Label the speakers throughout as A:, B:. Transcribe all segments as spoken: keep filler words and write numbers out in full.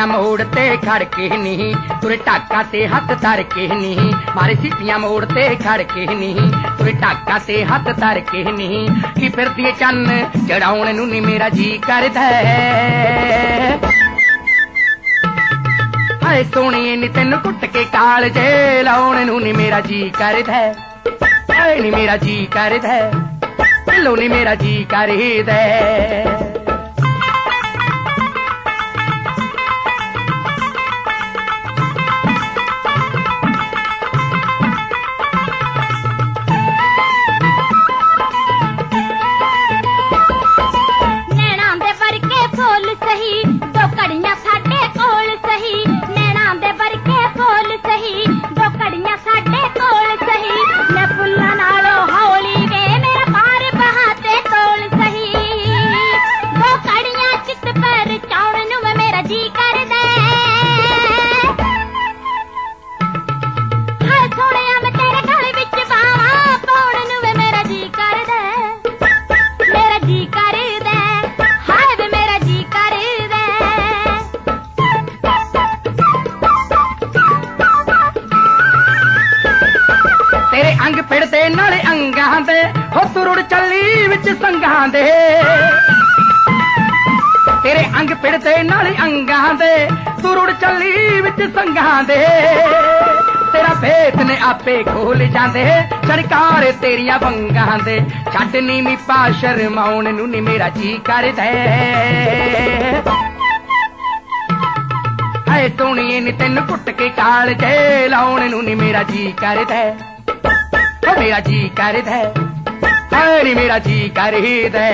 A: सीटियां मोड़ ते खड़ के नी, तुरे टाका ते हथ धर के नी, मारे सीटियां मोड़ ते खड़ के नी, तुरे टाका ते हथ धर के नी, की फिरदी चन्न चढ़ाउण नूं नी मेरा जी करदा हाय सोहणीए नी तैनूं कुट के काल जे लाउण नूं नी मेरा जी करदा हाय नी मेरा जी करदा लो नी मेरा जी करदा अंग फिरदे नाले अंगां दे हो तुरुड़ चली विच संगां दे तेरे अंग फिरदे नाले अंगां दे तुरुड़ चली विच संगां दे तेरा भेत ने आपे खोल जांदे सरकार तेरियां वंगां दे छड्ड नी मी पा शर्माउण नूं नी मेरा जी करदा हाय सोहणीए नी तैनूं कुट के काल जे लाउण नूं नी मेरा जी करदा मेरा जी करदा हाय नी मेरा जी करदा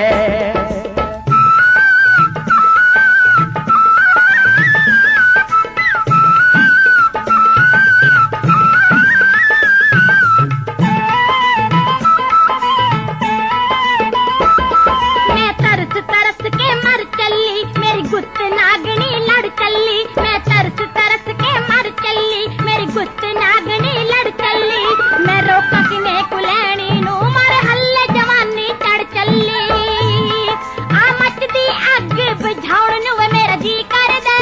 A: मैं तरस तरस के मर चली मेरी गुत्त नागनी लड़ चली मैं तरस तरस के मर चली मेरी गुत्त नागनी लड़ चली मैं रोका किने कुलैनी नू मारे हल्ले जवानी चढ़ चली आ मचदी अग बुझाउण नू मेरा जी करदा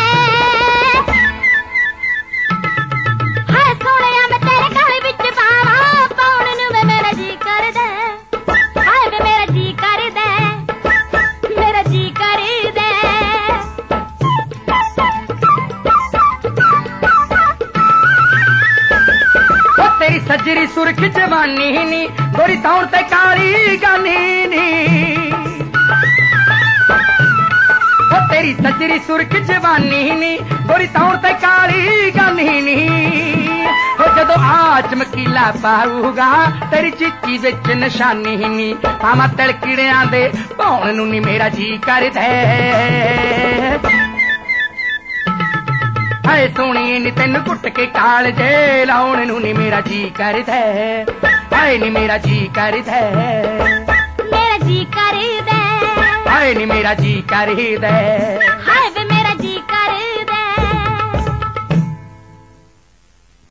A: हाय सोहणिया मैं तेरे गल विच पावां पाउण नू मेरा जी करदा हाय वे मेरा जी करदा मेरा जी करदा तेरी सजरी सुरख जवानी नी गोरी तौर ते काली गानी नी तेरी सजरी सुरख जवानी नी गोरी तौर ते काली गानी नी जदों आ चमकीला पाऊगा तेरी चिट्ठी विच निशानी नी आमा तिलकिड़ियां दे भौण नूं नी मेरा जी करदा हाय सोहणीए नी तैनूं कुट के काल जे लाउण नूं नी मेरा जी करदा हाय नी मेरा जी करदा मेरा जी करदा हाय नी मेरा जी करदा